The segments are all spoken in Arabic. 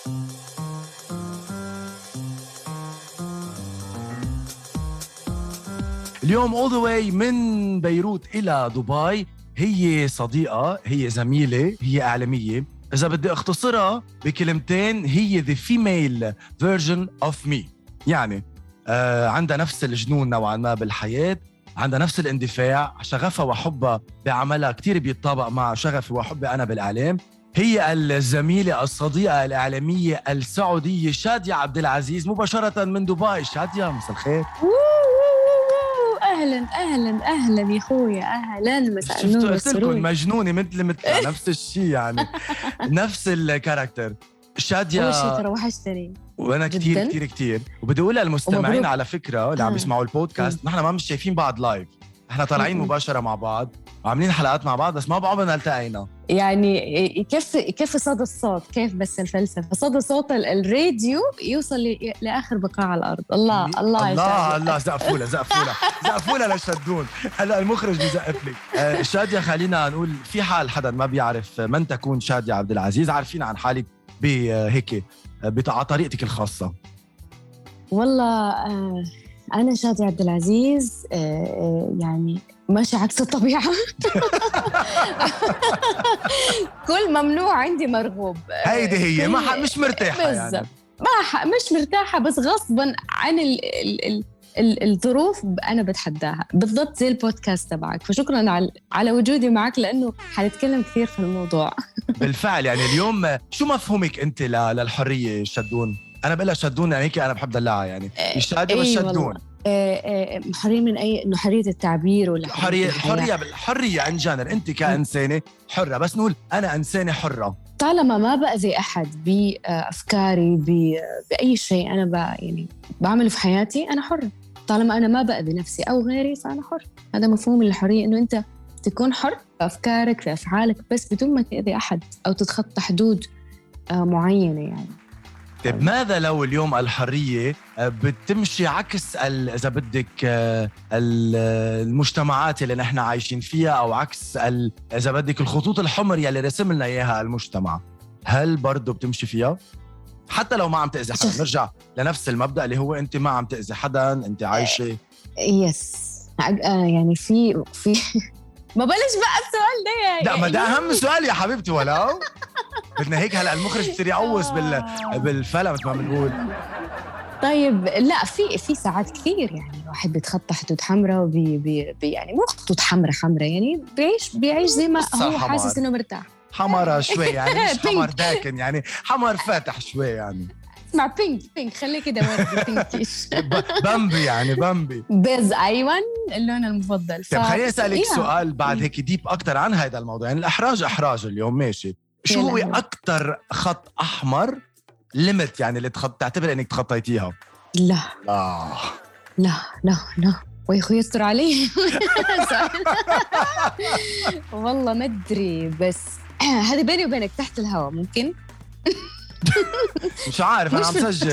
اليوم all the way من بيروت إلى دبي هي صديقة، هي زميلة، هي إعلامية. إذا بدي أختصرها بكلمتين، هي the female version of me. يعني عندها نفس الجنون نوعا ما بالحياة، عندها نفس الاندفاع، شغفها وحبها بعملها كتير بيتطابق مع شغفي وحبي أنا بالإعلام. هي الزميلة الصديقة الإعلامية السعودية شادية عبد العزيز مباشرة من دبي. شادية مساء الخير. اهلا اهلا اهلا يا اخويا، اهلا مساء النور والسرور. مجنونه مثل نفس الشيء يعني نفس الكاركتر. شادية اول شيء ترى وحشتني وانا كتير كتير كتير، وبدي اقول للمستمعين على فكره اللي عم يسمعوا البودكاست، نحن ما مش شايفين بعض لايف، احنا طالعين مباشره مع بعض وعاملين حلقات مع بعض، بس ما بعمرنا التقينا. يعني كيف صدى الصوت، كيف بس الفلسفه صدى صوت الراديو يوصل لاخر بقاع الارض. الله الله الله الله، زقفوله لشدون. هلا المخرج بيزقف لك. شادية، خلينا نقول في حال حدا ما بيعرف من تكون شادية عبد العزيز، عارفين عن حالك بهيك على طريقتك الخاصه. والله أنا شادية عبد العزيز، يعني ماشي عكس الطبيعة. كل ممنوع عندي مرغوب. هيدي هي مش مرتاحة يعني. مش مرتاحة، بس غصباً عن الظروف أنا بتحداها، بالضبط زي البودكاست تبعك. فشكراً على وجودي معك، لأنه حنتكلم كثير في الموضوع. بالفعل. يعني اليوم شو مفهومك أنت للحرية شدون؟ أنا بقولها شدون يعني هيك أنا بحب دلعها، يعني الشادية والشدون. حرية من أي؟ إنه حرية التعبير ولا حرية عن جانر. أنت كإنسانة حرة، بس نقول أنا إنسانة حرة طالما ما بأذي أحد بأفكاري بأي شيء أنا يعني بعمله في حياتي. أنا حرة طالما أنا ما بأذي نفسي أو غيري، فأنا حر. هذا مفهوم الحرية، إنه أنت تكون حر في أفكارك في أفعالك، بس بدون ما تأذي أحد أو تتخطى حدود معينة يعني. طيب ماذا لو اليوم الحرية بتمشي عكس إذا بدك المجتمعات اللي نحن عايشين فيها، أو عكس إذا بدك الخطوط الحمر يلي رسم لنا إياها المجتمع؟ هل برضو بتمشي فيها حتى لو ما عم تأذي حدا؟ نرجع لنفس المبدأ اللي هو أنت ما عم تأذي حدا، أنت عايشة. يس يعني في ما بلش بقى السؤال ده يعني. لا، ما ده أهم سؤال يا حبيبتي. ولو بدنا هيك هلا المخرج بصير يقوس بالفيلم مثل ما بنقول. طيب لا، في ساعات كثير يعني الواحد بيتخطى حدود حمراء يعني مو خطوط حمراء يعني بيعيش زي ما هو حاسس انه مرتاح. حمرة شوي يعني، مش حمر داكن يعني، حمر فاتح شوي يعني. اسمع بينك خليه كده وردي بينكيش. بامبي يعني، بامبي بيز. ايوه اللون المفضل. طيب خليني اسالك سؤال بعد هيك ديب اكتر عن هذا الموضوع. يعني الاحراج اليوم ماشي، شو هو اكتر خط احمر ليميت يعني اللي تعتبر انك تخطيتيها؟ لا ويخو يستر عليه. والله ما ادري، بس هذه بيني وبينك تحت الهواء ممكن. مش عارف، انا عم سجل.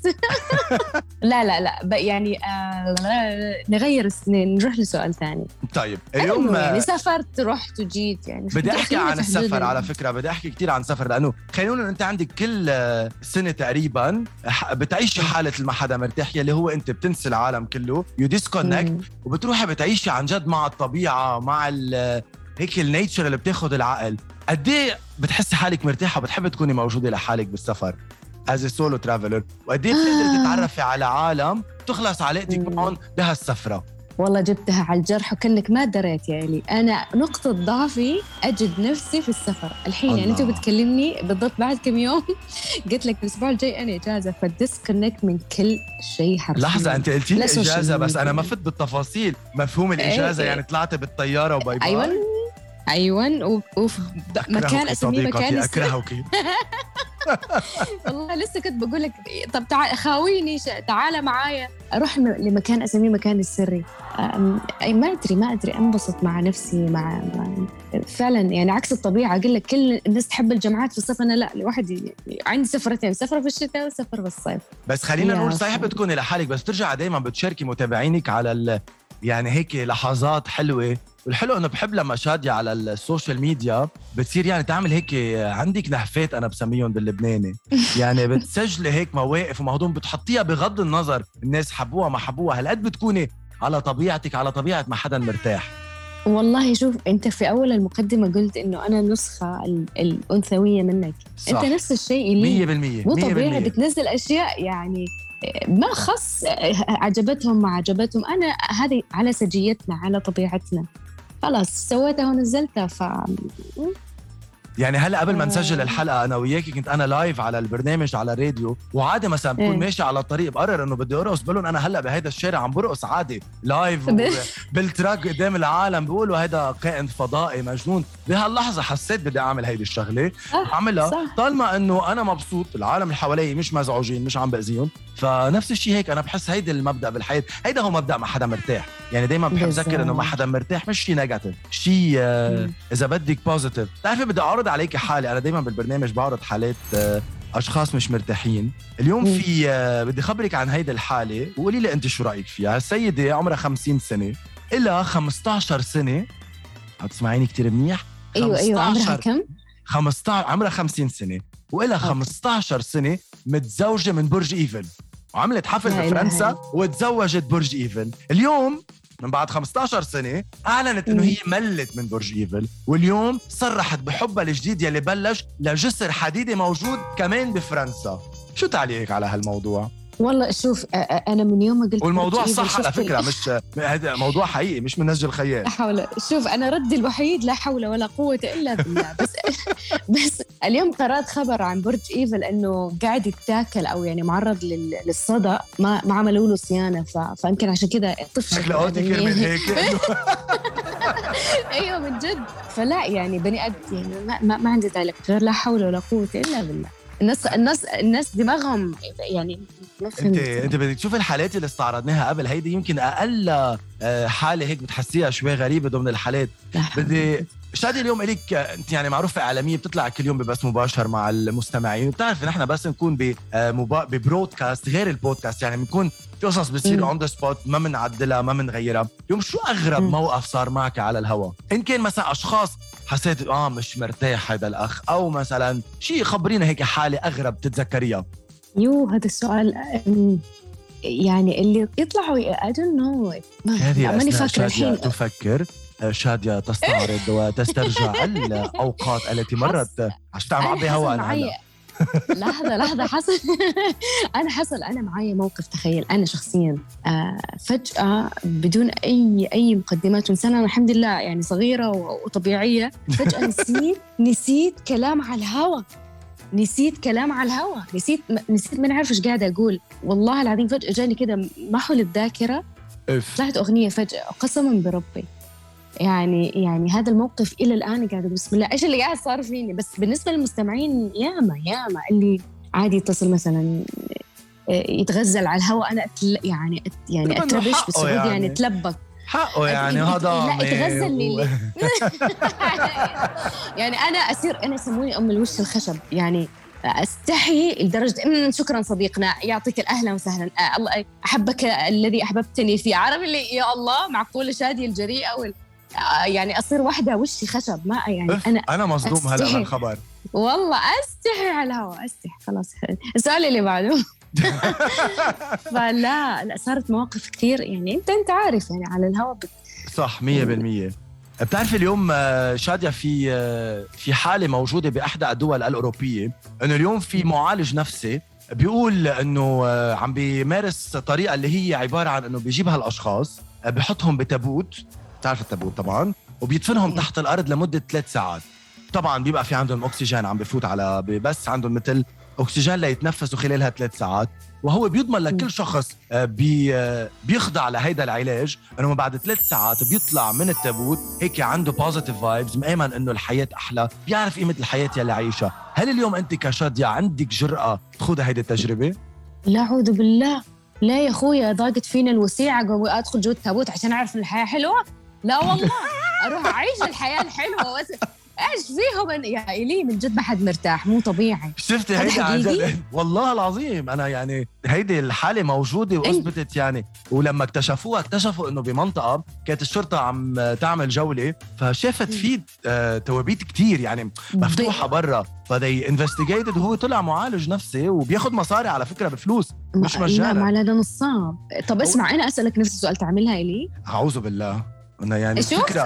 لا يعني نغير نروح لسؤال ثاني. طيب اليوم يعني سافرت رحت وجيت يعني. بدي احكي عن السفر على فكره، بدي احكي كتير عن السفر، لانه خلينا نقول انت عندك كل سنه تقريبا بتعيشي حاله ما حدا مرتاح، اللي هو انت بتنسي العالم كله، يو ديسكونكت، وبتروحي بتعيشي عن جد مع الطبيعه، مع هيك النيتشر اللي بتاخد العقل. قد ايه بتحسي حالك مرتاحه وبتحبي تكوني موجوده لحالك بالسفر از سولو ترافلر؟ وقد ايه بتقدري تتعرفي على عالم تخلص علاقتك معهم بهالسفره؟ والله جبتها على الجرح وكأنك ما دريت يا إلي. أنا نقطة ضعفي أجد نفسي في السفر الحين. الله. يعني أنت بتكلمني بالضبط بعد كم يوم قلت لك الأسبوع الجاي أنا إجازة، فديسكونكت من كل شيء حرفيا. لحظة، أنت قلتي لي إجازة بس أنا ما فت بالتفاصيل مفهوم الإجازة. يعني طلعت بالطيارة وباي باي. أيوة مكان أسميه مكان أكرهك. والله لسه كنت بقول لك طب تعال خاويني، تعال معايا اروح لمكان اسميه مكان السري. ما ادري انبسط مع نفسي مع فعلا يعني عكس الطبيعه. اقول لك كل الناس تحب الجامعات في الصيف، انا لا، لوحدي عندي سفرتين، سفره في الشتاء وسفر في الصيف. بس خلينا نقول صحيح بتكوني لحالك، بس ترجع دايما بتشاركي متابعينك على يعني هيك لحظات حلوة. والحلو انه بحب لما شادية على السوشيال ميديا بتصير يعني تعمل هيك عندك نهفات انا بسميهم باللبناني. يعني بتسجلي هيك مواقف ومهضوم بتحطيها بغض النظر الناس حبوها ما حبوها، هالقد بتكوني على طبيعتك، على طبيعة ما حدا مرتاح. والله شوف، انت في اول المقدمه قلت انه انا النسخه الانثويه منك. صح. انت نفس الشيء لي. 100% مو طبيعي بتنزل اشياء يعني ما خص عجبتهم ما عجبتهم. انا هذه على سجيتنا على طبيعتنا، خلاص سويتها ونزلتها. يعني هلا قبل ما نسجل الحلقه انا وياكي كنت انا لايف على البرنامج على الراديو، وعادي مثلا بكون ماشي على الطريق بقرر انه بدي ارقص، بقول لهم انا هلا بهيدا الشارع عم برقص عادي لايف بالتراك قدام العالم، بيقولوا هيدا كائن فضائي مجنون. بهاللحظه حسيت بدي اعمل هيدي الشغله، اعملها طالما انه انا مبسوط، العالم اللي حوالي مش مزعوجين، مش عم باذيهم. فنفس الشيء هيك انا بحس هيدا المبدا بالحياه، هيدا هو مبدا ما حدا مرتاح. يعني دايما بحب اذكر انه ما حدا مرتاح مش شيء نيجاتيف، شيء اذا بدك بوزيتيف. بتعرفي بدي اعرض عليكي حالي، انا دايما بالبرنامج بعرض حالات اشخاص مش مرتاحين. اليوم في بدي خبرك عن هيدا الحاله وقولي لي انت شو رايك فيها. السيده عمرها 50 سنه، إلها 15 سنه، هتسمعيني كتير منيح. ايوه عمرها كم؟ 15، عمرها 50 سنه وإلها 15 سنه متزوجه من برج ايفل، وعملت حفل بفرنسا وتزوجت برج ايفل. اليوم من بعد 15 سنة أعلنت إنه هي ملت من برج إيفل، واليوم صرحت بحبها الجديد يلي بلش لجسر حديدي موجود كمان بفرنسا. شو تعليقك على هالموضوع؟ والله شوف، أنا من يوم ما قلت والموضوع صح على فكرة، مش هذا موضوع حقيقي مش من نسج الخيال. لا حول. شوف أنا ردي الوحيد لا حول ولا قوة إلا بالله. بس اليوم قرأت خبر عن برج إيفل إنه قاعد يتاكل أو يعني معرض للصدأ، ما عملوا له صيانة، فيمكن عشان كذا طفش. شكله أوتي كرمل هيك. أيوة من جد. فلا يعني بني آدم يعني ما عندي ذلك غير لا حول ولا قوة إلا بالله. الناس دماغهم يعني انت بدك تشوف الحالات اللي استعرضناها قبل هيدي، يمكن اقل حاله هيك بتحسيها شوي غريبه ضمن الحالات. بدي شادي اليوم إليك، انت يعني معروفه اعلاميه بتطلع كل يوم ببث مباشر مع المستمعين، وبتعرف نحن بس نكون ببرودكاست غير البودكاست، يعني بنكون في قصص بتصير اون ذا سبوت ما بنعدلها ما بنغيرها. اليوم شو اغرب موقف صار معك على الهواء؟ ان كان مثلا اشخاص حسيت مش مرتاح هذا الاخ، او مثلا شيء خبرينا هيك حاله اغرب تتذكريها. هذا السؤال يعني اللي يطلعوا I don't know. ماني فاكرة الحين. تفكر شادية تستعرض وتسترجع الأوقات التي مرت عشان تعمل بها هوا. أنا لحظة حصل أنا معايا موقف. تخيل أنا شخصياً فجأة بدون أي مقدمات، وإنسانة أنا الحمد لله يعني صغيرة وطبيعية، فجأة نسيت كلام على الهوا. نسيت ما نعرف إيش قاعدة أقول. والله العظيم فجأة جاني كده محو الذاكرة، طلعت أغنية فجأة قسماً بربي. يعني هذا الموقف إلى الآن قاعدة بسم الله إيش اللي قاعد صار فيني. بس بالنسبة للمستمعين ياما اللي عادي يتصل مثلا يتغزل على الهواء، أنا يعني أتربش بالسعودي يعني تلبك حقه يعني هذا لا يتغزل لي يعني أنا يسموني أم الوش الخشب. يعني استحي لدرجة شكرا صديقنا يعطيك الأهلا وسهلا، الله أحبك الذي أحببتني فيه. عارف اللي يا الله معقولة شادية الجريئة يعني أصير واحدة وشي خشب. ما يعني أنا مصدوم هلأ من الخبر والله. أستحي على الهواء خلاص. السؤال اللي بعده. فلا صارت مواقف كثير يعني أنت عارف يعني على الهواء صح 100%. بتعرف اليوم شادية في حالة موجودة بأحدى الدول الأوروبية، إنه اليوم في معالج نفسي بيقول إنه عم بيمارس طريقة اللي هي عبارة عن إنه بيجيب هالأشخاص بيحطهم بتابوت، تعرف التابوت طبعاً، وبيدفنهم تحت الأرض لمدة 3 ساعات. طبعاً بيبقى في عندهم أكسجين عم بفوت على بس عندهم مثل أكسجين ليتنفسوا خلالها 3 ساعات، وهو بيضمن لكل شخص بيخضع لهيدا العلاج انه بعد 3 ساعات بيطلع من التابوت هيك عنده بوزيتيف فايبز، مآمن انه الحياة احلى، بيعرف قيمة الحياة يلي عايشها. هل اليوم انت كشادية عندك جرأة تخوض هيدي التجربة؟ لا أعوذ بالله، لا يا اخويا، ضاقت فينا الوسيعة وادخل جوه التابوت عشان اعرف ان الحياة حلوة؟ لا والله. اروح اعيش الحياة الحلوة ايش فيهم يا إلي؟ من جد ما حد مرتاح، مو طبيعي. شفتي هذا هيدي عن حقيقي؟ جد والله العظيم. انا يعني هيدي الحاله موجوده واثبتت يعني. ولما اكتشفوا انه بمنطقه كانت الشرطه عم تعمل جوله، فشافت في توابيت كتير يعني مفتوحه برا، فدي انفستيجيتد. وهو طلع معالج نفسي وبياخد مصاري على فكره بفلوس مش لا مجانا. ما هذا نصاب. طب اسمع، انا اسالك نفس السؤال، تعملها إلي؟ اعوذ بالله. انا يعني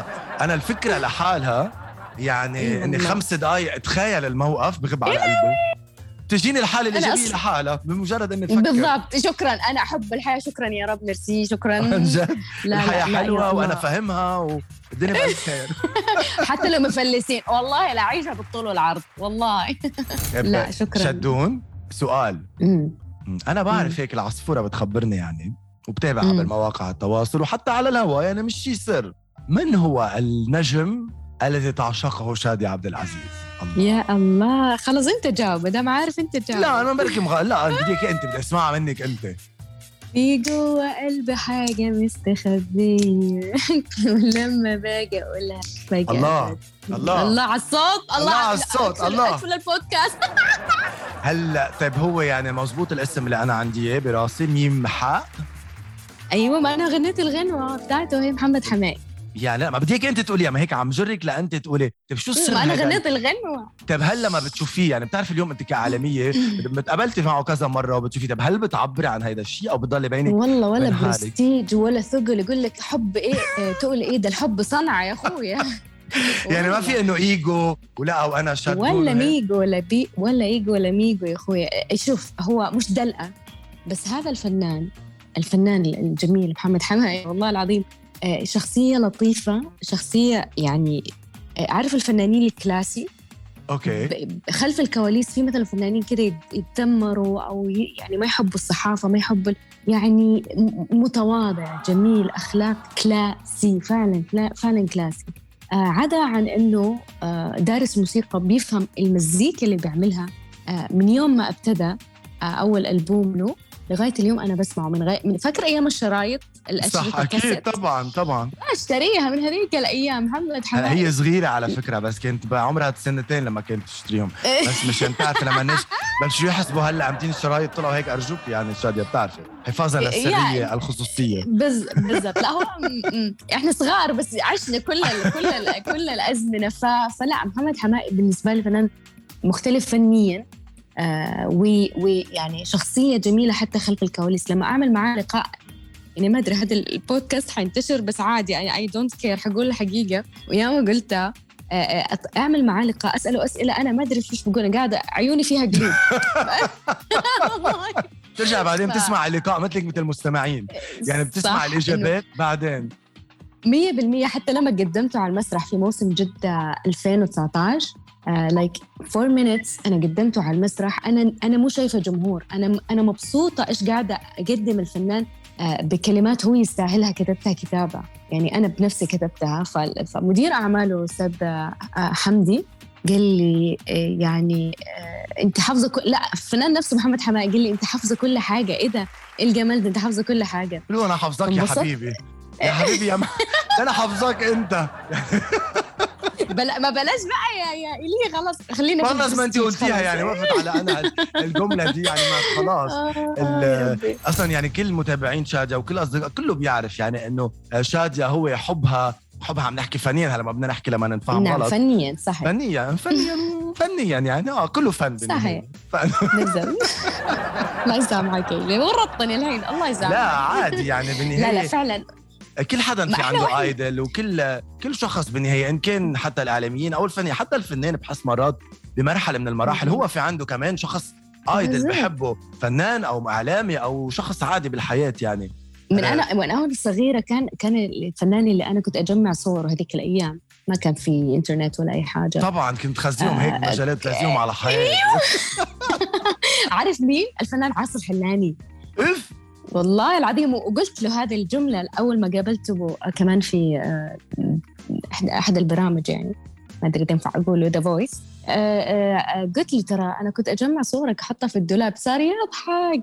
الفكره لحالها يعني أيوة اني والله. 5 دقائق اتخيل الموقف بغب على قلبي. تجيني الحاله الايجابيه لحالها بمجرد اني افكر. بالضبط. شكرا، انا احب الحياه. شكرا يا رب، ميرسي، شكرا. عن جد لا الحياه لا حلوه لا وانا فاهمها والدنيا بألف خير. حتى لو مفلسين والله لا عيشها بالطول والعرض والله. لا شكرا. شدون سؤال. انا بعرف هيك العصفوره بتخبرني يعني، وبتابعها بالمواقع التواصل وحتى على الهواء، يعني مش شي سر. من هو النجم الذي تعشقه شادية عبد العزيز؟ الله. يا الله، خلص انت جاوب، ما عارف انت جاوب. لا انا بركي لا بديك انت، بدي اسمعها منك انت. في جوا قلبي حاجه مستخبيه ولما باجي اقولها فجأة. الله على الصوت. الله على الصوت. الله اقفل البودكاست. هلا طيب هو يعني مزبوط الاسم اللي انا عندي اياه براسي، ميم حق. ايوه، ما انا غنيت الغنوه بتاعته، هي محمد حماقي. يعني لا ما بديك انت تقولي، ما هيك عم جرك لانت تقولي. طيب شو السر؟ ما انا غنيت الغنوه. طيب هلا ما بتشوفيه يعني، بتعرف اليوم انت كعالميه متقابلتي معه كذا مره وبتشوفيه، طيب هل بتعبري عن هيدا الشيء او بتضل بينك والله ولا برستيج ولا ثقل؟ يقول لك حب ايه؟ تقول ايه ده الحب صنعه يا اخويا. يعني ما في انه ايجو ولا وانا شاد ولا ميجو ولا ايجو ولا ميجو يا اخويا. شوف، هو مش دلقه، بس هذا الفنان الجميل محمد حماقي والله العظيم شخصية لطيفة، شخصية يعني عارف الفنانين الكلاسي. اوكي. خلف الكواليس في مثل فنانين كده يتذمروا او يعني ما يحبوا الصحافة، ما يحبوا، يعني متواضع جميل اخلاق كلاسي، فعلا كلاسي. عدا عن انه دارس موسيقى، بيفهم المزيكا اللي بيعملها. من يوم ما ابتدى اول ألبوم له لغايه اليوم انا بسمعه من فاكر ايام الشرايط الاشرطه. صح اكيد طبعا اشتريها من هذيك الايام. محمد حماقي هي صغيره على فكره، بس كنت بعمرها 2 سنين لما كنت تشتريهم. بس مشان تعرف لما بلشوا يحسبوا هلا عم الشرايط طلعوا هيك. ارجوك يعني شادية بتعرفي حفاظا للسريه يعني الخصوصيه. بالضبط. لا هو احنا صغار بس عشنا كل الازمنه. فلا محمد حماقي بالنسبه لي فنان مختلف فنيا. ويعني شخصية جميلة حتى خلف الكواليس. لما أعمل معاه لقاء، يعني ما أدري هذا البودكاست حينتشر بس عادي، يعني I don't care، حقول الحقيقة وياما قلتها. أعمل معاه لقاء، أسأله أسئلة أنا ما أدري إيش بقول، قاعدة عيوني فيها قلوب. ترجع بعدين تسمع اللقاء مثلك مثل المستمعين، يعني بتسمع الإجابات بعدين 100%. حتى لما قدمته على المسرح في موسم جدة 2019 like 4 minutes أنا قدمته على المسرح. أنا مو شايفة جمهور، أنا مبسوطة إيش قاعدة أقدم الفنان بكلمات هو يستاهلها، كتبتها كتابة يعني أنا بنفسي كتبتها. فمدير أعماله أستاذ حمدي قال لي يعني أنت حافظة لا الفنان نفسه محمد حماقي قال لي أنت حافظة كل حاجة. إيه ده؟ إيه الجمال ده؟ أنت حافظة كل حاجة. قلوا أنا حافظك يا حبيبي يا حبيبي أنا حافظك أنت. ما بلاش بقى يا إلي، خلاص خلينا خلاص ما انت قلتيها يعني وقفت على انا الجمله دي يعني ما خلاص. اصلا يعني كل متابعين شادية وكل اصدقاء كله بيعرف يعني انه شادية هو حبها عم نحكي فنيا. هلا ما بدنا نحكي لما نفهم غلط. فنيا صحيح. فنيا يعني كله فن صحيح. بالضبط. الله يسامحك اللي ورطني الحين. الله يسامحك. لا عادي يعني بالنهايه. لا فعلا كل حدا في عنده ايدل، وكل شخص بالنهايه ان كان حتى الاعلاميين او الفنانين، حتى الفنان بحس مرات بمرحله من المراحل هو في عنده كمان شخص ايدل بحبه، فنان او اعلامي او شخص عادي بالحياه يعني. من انا صغيره كان الفنان اللي انا كنت اجمع صور هذيك الايام، ما كان في انترنت ولا اي حاجه. طبعا كنت خزيهم هيك مجالات تلزيهم على حياتي. عارف مين؟ الفنان عاصر حلاني. والله العظيم. وقلت له هذه الجملة أول ما قابلته كمان في أحد البرامج، يعني ما أدري ينفع أقوله The Voice. قلت له ترى أنا كنت أجمع صورك حطها في الدولاب. صار يضحك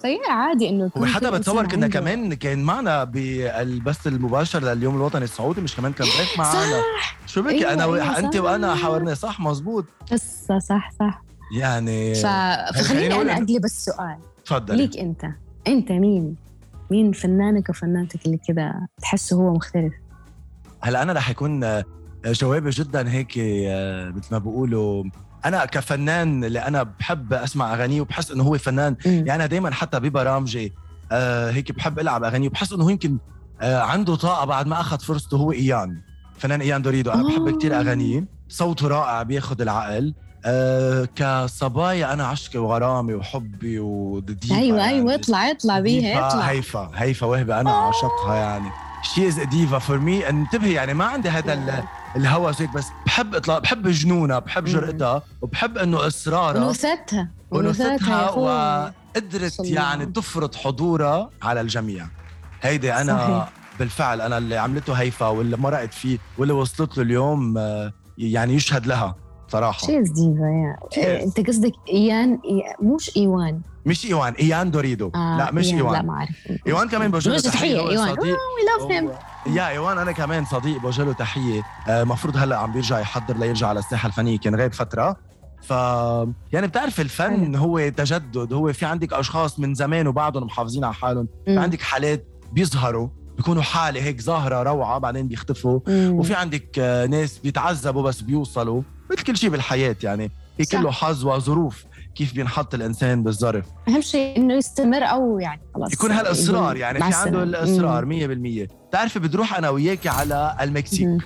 فهي عادي انه يكون وحتى كل بتصور إنسان كنا عنده. كمان كان معنا بالبث المباشر لليوم الوطني السعودي، مش كمان كان ضيف معنا؟ صح. شو بك أيوة انا أيوة انت صح. وانا حاورنا صح مزبوط قصة صح. يعني. فخليني انا اقلب السؤال. تفضلي. ليك انت مين فنانك وفنانتك اللي كده تحسه هو مختلف؟ هلا انا رح يكون جوابي جدا هيك مثل ما بيقولوا، انا كفنان اللي انا بحب اسمع اغانيه وبحس انه هو فنان. يعني انا دائما حتى ببرامجي هيك بحب العب اغانيه وبحس انه هو يمكن عنده طاقه بعد ما اخذ فرصته. هو فنان ايان دوريدو، انا بحب كتير اغانيه، صوته رائع بياخد العقل. كصبايا انا عشقي وغرامي وحبي وديفا. ايوه يعني اطلع بيها اطلع. هيفا وهبه انا عاشقها يعني. شي از ديفا فور مي. انتبهي يعني ما عندي هذا الهوس هيك، بس بحب جنونها، بحب جرأتها، وبحب انه اصرارها ونوثتها وقدرت يعني تفرض حضورها على الجميع. هيدي انا صحيح. بالفعل انا اللي عملته هيفا واللي مرقت فيه واللي وصلت له اليوم يعني يشهد لها صراحه. شيز ديفا انت قصدك ايان مش ايان دوريدو. لا مش إيان. ايوان. لا ما اعرف. ايوان كمان بوجه تحيه. ايوان يا ايوان انا كمان صديق بوجه تحيه. مفروض هلا عم بيرجع يحضر ليرجع على الساحه الفنيه، كان غايب فتره. يعني بتعرف الفن هو تجدد. هو في عندك اشخاص من زمان وبعدهم محافظين على حالهم، في عندك حالات بيظهروا بيكونوا حالة هيك ظاهرة روعة بعدين بيختفوا، وفي عندك ناس بيتعذبوا بس بيوصلوا. مثل كل شيء بالحياة يعني في كله حظ وظروف كيف بينحط الإنسان بالظرف. أهم شيء إنه يستمر أو يعني خلاص يكون هالإصرار يعني في عنده الإصرار 100%. تعرفي بدروح أنا وياكي على المكسيك.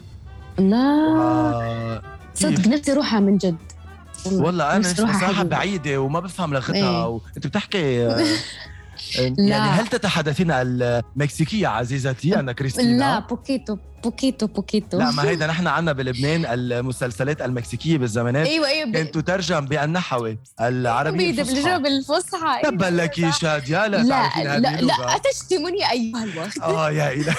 لا صدق نفسي روحها من جد والله أنا مساحة بعيدة وما بفهم لغتها وأنت بتحكي يعني هل تتحدثين المكسيكية عزيزتي أنا كريستينا؟ لا بوكيتو. لا ما هيدا نحن عنا بلبنان المسلسلات المكسيكية بالزمانات ايوه كانت تترجم بالنحوي العربية الفصحى بالفصحى. تبا لك يا شادية لا تعرفين هذه اللغة. لا أتشتموني أيها الوقت. يا إله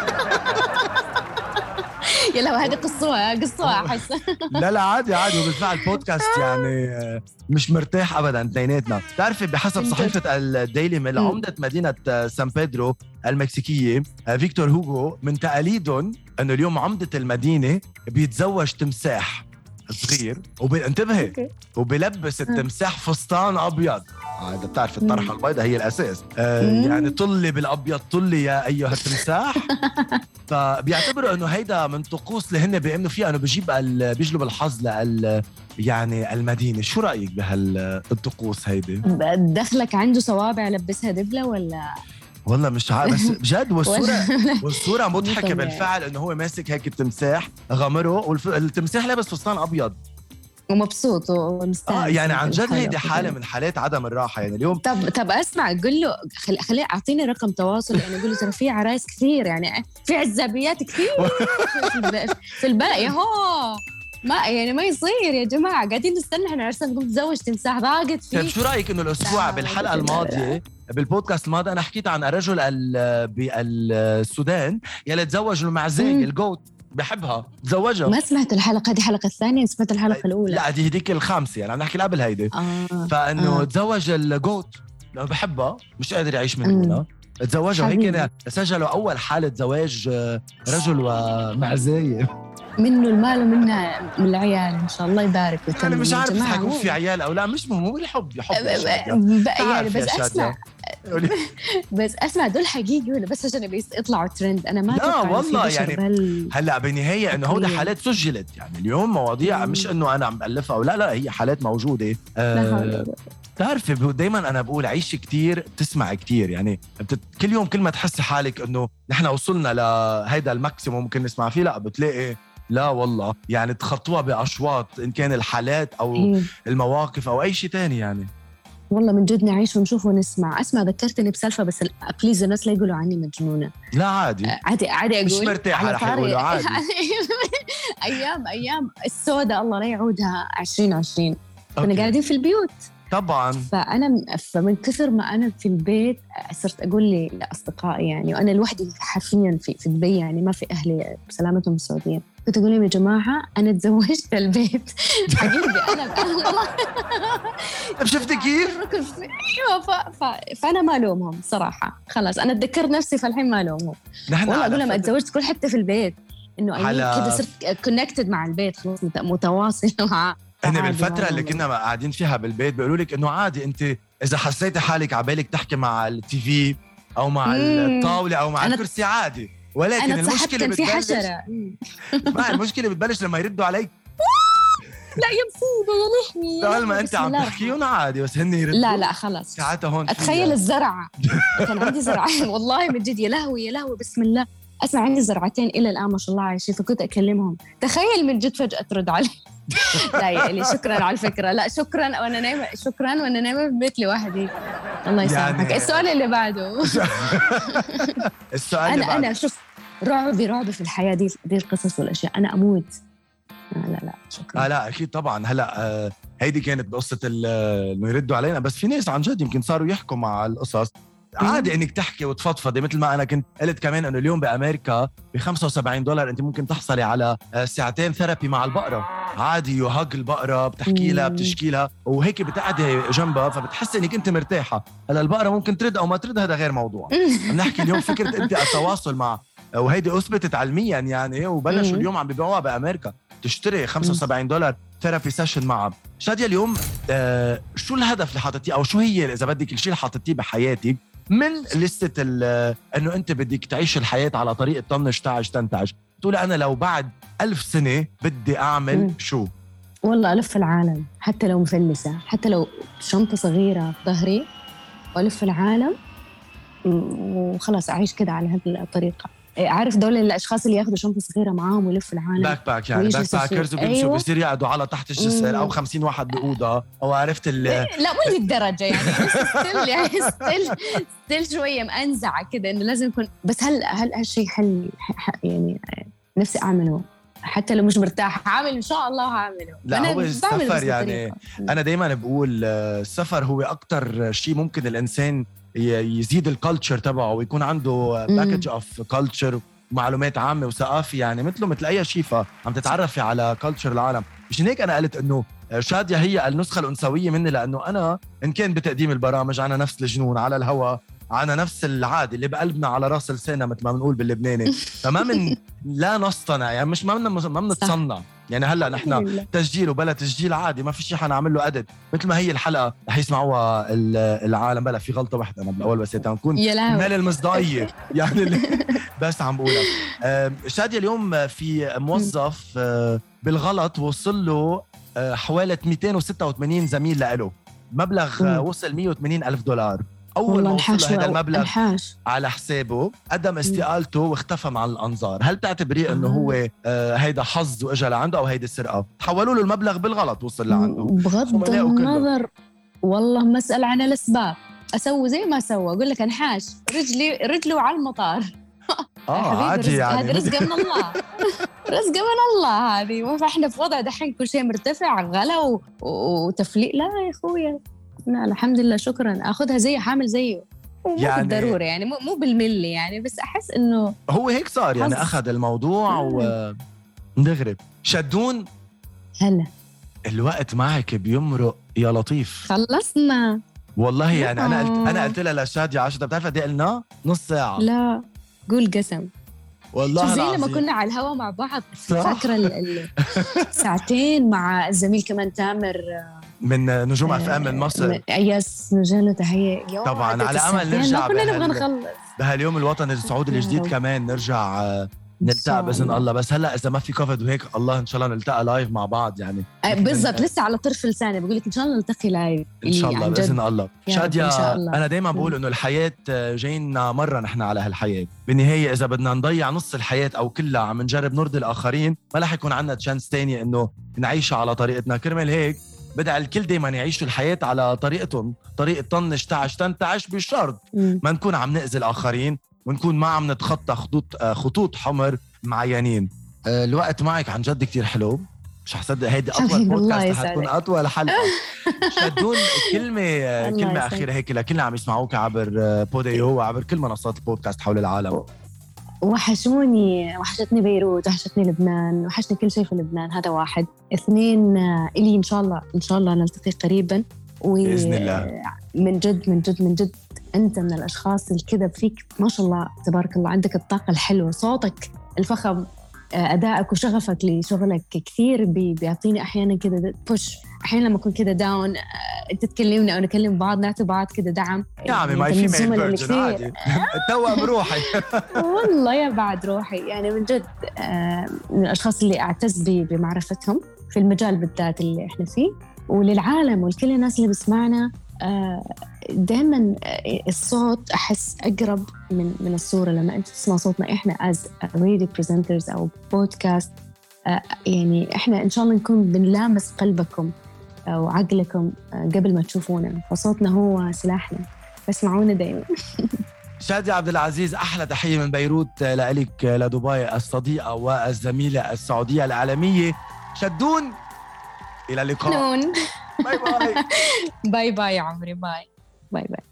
يلا هذه قصوها أحس. لا عادي وبالفعل بودكاست يعني مش مرتاح أبداً اثنيناتنا. تعرفي بحسب صحيفة الديلي ميل عمدة مدينة سان بيدرو المكسيكية فيكتور هوغو من تقاليدهم أنه اليوم عمدة المدينة بيتزوج تمساح صغير انتبهي وبيلبس التمساح فستان أبيض. هذا بتعرف الطرحة البيضاء هي الأساس. يعني طلي بالأبيض طلي يا أيها التمساح. فبيعتبروا إنه هيدا من طقوس اللي هن بيؤمنوا فيها إنه بيجلب الحظ يعني المدينة. شو رأيك بهالطقوس هيدي؟ دخلك عنده صوابع لبسها دبلة ولا؟ والله مش عارف بس بجد والصورة مضحكة بالفعل إنه هو ماسك هيك التمساح غمره والتمساح لابس فستان أبيض ومبسوط ومستانس. يعني عن جد هيدي حالة من حالات عدم الراحة يعني اليوم. طب اسمع قل له خليه اعطيني رقم تواصل يعني اقول له ترى في عرايس كثير يعني في عزابيات كثير في البلد ياهو ما يصير يا جماعة قاعدين نستنى احنا عرسنا نقوم نتزوج تمساح ضاقت فيه. طيب شو رأيك انه الاسبوع بالحلقة الماضية بالبودكاست الماضي انا حكيت عن الرجل بالسودان يلي تزوج المعزية الجوت بحبها تزوجها. ما سمعت الحلقة دي حلقة الثانية سمعت الحلقة الأولى. لا دي هديك الخامسة يعني عم نحكي قبل هيدي. فانه تزوج الجوت لانه بحبها مش قادر يعيش من دونها تزوجها وهيك سجلوا اول حالة زواج رجل ومعزية منه المال ومنها من العيال ان شاء الله يبارك له. انا مش عارف حيكون في عيال او لا مش مهم هو الحب يعني بس اسمع دول حقيقي ولا بس عشان يطلعوا ترند؟ انا ما لا والله يعني هلا بالنهايه انه هودي حالات سجلت يعني اليوم مواضيع مش انه انا عم بألفها او لا هي حالات موجوده. تعرفي دايما انا بقول عيشي كتير تسمع كتير يعني كل يوم كل ما تحسي حالك انه نحن وصلنا لهيدا الماكسيموم ممكن نسمع فيه لا بتلاقي لا والله يعني تخطوها بأشواط إن كان الحالات أو المواقف أو أي شيء تاني يعني. والله من جد نعيش ونشوف ونسمع. اسمع ذكرتني بسالفة بس بليز الناس لا يقولوا عني مجنونة. لا عادي أقول مش مرتاحة رح يقولوا عادي. أيام السوداء الله لا يعودها 2020 كنا قاعدين في البيوت طبعا. فمن كثر ما أنا في البيت صرت أقول لأصدقائي يعني وأنا لوحدي حرفيا في دبي يعني ما في أهلي بسلامتهم السعودية كنت أقول لهم يا جماعة أنا تزوجت البيت حقيقي أنا والله. طب شفتي كيف؟ أيوة فأنا ما ألومهم صراحة، خلاص أنا أتذكر نفسي فالحين ما ألومهم والله. أقول لهم أتزوجت كل حتة في البيت، إنه كده صرت كونكتد مع البيت خلاص، متواصل معه. أنا بالفترة اللي كنا قاعدين فيها بالبيت بيقولوا لك إنه عادي أنت إذا حسيتي حالك عبالك تحكي مع التي في أو مع الطاولة أو مع الكرسي عادي، ولكن المشكلة بتبلش ما المشكلة بتبلش لما يردوا عليك لا يا مصيبة يا لحمي. طول ما أنت عم تحكيون عادي بس هن يردوا لا خلاص ساعتها هون أتخيل الزرعة. كان عندي زرعة والله من جد، يا لهوي بسم الله. أسمع عندي زرعتين إلى الآن ما شاء الله عايشين، فكنت أكلمهم تخيل من جد فجأة ترد علي. لا يا إلي شكرا على الفكرة، لا شكرا وأنا نايمة، شكرا وأنا نايمة في البيت لوحدي. الله يسامحك. يعني السؤال اللي بعده. السؤال اللي بعده. أنا شوف رعبي في الحياة دي القصص والأشياء، أنا أموت. لا شكرا. لا أكيد طبعا. هلأ هيدي كانت بقصة إنه يردوا علينا، بس في ناس عن جد يمكن صاروا يحكوا مع القصص. عادي انك تحكي وتفضفضي، مثل ما انا كنت قلت كمان انه اليوم بامريكا $75 انت ممكن تحصلي على ساعتين ثيرابي مع البقره. عادي يهج البقره، بتحكي لها بتشكي لها وهيك بتقعدي جنبها فبتحسي انك انت مرتاحه. هلا البقره ممكن ترد او ما ترد، هذا غير موضوع. بنحكي اليوم فكره انت التواصل مع، وهيدي اثبتت علميا يعني، وبلشوا اليوم عم بيبيعوها بامريكا، تشتري $75 ثيرابي سيشن معها. شادية اليوم شو الهدف اللي حاطتيه، او شو هي اذا بدك الشيء اللي حاطتيه بحياتك من لستة انه انت بدك تعيش الحياة على طريقة طنش تعش تنتعش؟ تقول انا لو بعد 1000 سنة بدي اعمل شو؟ والله الف العالم، حتى لو مفلسة، حتى لو شنطة صغيرة في ظهري، والف العالم وخلاص اعيش كده على هذه الطريقة. عارف دول الاشخاص اللي ياخذوا شنطه صغيره معاهم ويلفوا العالم، باك باك يعني باك باكرز، وبيمشوا بصير يقعدوا على تحت الجسر او 50 واحد باوضه، او عرفت لا مو للدرجه يعني ستيل يعني ستيل شويه مأنزعه كده انه لازم يكون. بس هل هالشيء حل يعني نفسي اعمله حتى لو مش مرتاح، عامل ان شاء الله هعمله. لا هو السفر يعني انا دايما بقول السفر هو اكتر شيء ممكن الانسان يزيد الكالتشر تبعه ويكون عنده باكج اوف كالتشر ومعلومات عامه وثقافه، يعني مثل اي شيء عم تتعرفي على كالتشر العالم. مشان هيك انا قلت انه شادية هي النسخه الانثويه مني، لانه انا ان كان بتقديم البرامج انا نفس الجنون على الهواء، انا نفس العادي اللي بقلبنا على راس لساننا مثل ما بنقول باللبناني. فما من لا نصطنع يعني، مش ما بنتصنع يعني. هلا نحن تسجيل وبلا تسجيل عادي، ما في شيء حنعمل له ادت، مثل ما هي الحلقه رح يسمعوها العالم. بلا في غلطه واحده انا بالاول بس نكون مال المصداقيه يعني بس عم بقولها. شادية اليوم في موظف بالغلط وصل له حوالي 286 زميل له، مبلغ وصل $180,000. أول ما وصل هذا المبلغ على حسابه قدم استقالته واختفى مع الأنظار. هل تعتبريه أنه هو هيدا حظ وإجا لعنده، أو هيدا سرقة؟ تحولوا له المبلغ بالغلط وصل لعنده؟ بغض النظر والله مسألة عن الأسباب. أسوي زي ما سوى، أقول لك أنحاش رجله على المطار. عادي يعني، هذا رزق من الله. رزق من الله هذه. فإحنا في وضع دحين كل شيء مرتفع، غلا وتفليق. لا يا أخويا، لا الحمد لله شكرا، اخذها زي حامل زيه يعني بالضروره يعني، مو بالملي يعني، بس احس انه هو هيك صار يعني اخذ الموضوع ونغرب. شدون هلا الوقت معك بيمرق يا لطيف. خلصنا والله يعني. انا قلت لها لشادية 10 بتعرف قد ايه قلنا؟ نص ساعه. لا قول قسم والله زي لما كنا على الهوا مع بعض، فاكره ساعتين مع الزميل كمان تامر من نجوم اف ام من مصر. يس نجاله تحيه طبعا، على امل نرجع كنا نبغى نخلص بهاليوم الوطني السعودي الجديد كمان نرجع نلتقى باذن الله. بس هلا اذا ما في كوفيد وهيك الله ان شاء الله نلتقى لايف مع بعض يعني. بالضبط، لسه على طرف لساني بقول لك ان شاء الله نلتقي لايف ان شاء الله باذن الله. شادية انا دايما بقول انه الحياه جاينا مره نحن على هالحياه، بالنهايه اذا بدنا نضيع نص الحياه او كلها عم نجرب نرضي الاخرين، ما رح يكون عندنا تشانس تاني انه نعيشها على طريقتنا. كرمال هيك بدع الكل دايما يعيشوا الحياة على طريقتهم، طريقة طنش تعش تنتعش، بشرط ما نكون عم نأذي الآخرين ونكون ما عم نتخطى خطوط حمر معينين. الوقت معك عن جد كتير حلو، مش حصدق هيدي أطول بودكاست، حتكون أطول حلقة. شدون كلمة أخيرة هيك لكل عم يسمعوك عبر بوديو وعبر كل منصات البودكاست حول العالم. وحشتني بيروت، وحشتني لبنان، وحشتني كل شيء في لبنان. هذا واحد. اثنين، إلي إن شاء الله نلتقي قريبا بإذن الله. من جد من جد من جد أنت من الأشخاص اللي كذا فيك ما شاء الله تبارك الله، عندك الطاقة الحلوة، صوتك الفخم، أدائك وشغفك لشغلك كثير بيعطيني أحيانا كذا بوش. أحيانا لما أكون كذا داون أنت تكلمنا أو نكلم بعض، نعطي بعض كذا دعم. يا عمي ما في ميل فيرجن عادي. توأ بروحي. والله يا بعد روحي يعني من جد. من الأشخاص اللي أعتز بمعرفتهم في المجال بالذات اللي إحنا فيه، وللعالم ولكل الناس اللي بسمعنا. دائما الصوت أحس أقرب من الصورة لما أنت تسمع صوتنا إحنا as radio presenters أو بودكاست. يعني إحنا إن شاء الله نكون بنلامس قلبكم وعقلكم قبل ما تشوفونا، فصوتنا هو سلاحنا، فاسمعونا دائما. شادية عبد العزيز، أحلى تحية من بيروت لك لدبي، الصديقة والزميلة السعودية العالمية شدون. إلى اللقاء. نون. باي باي. باي باي يا عمري. باي باي باي.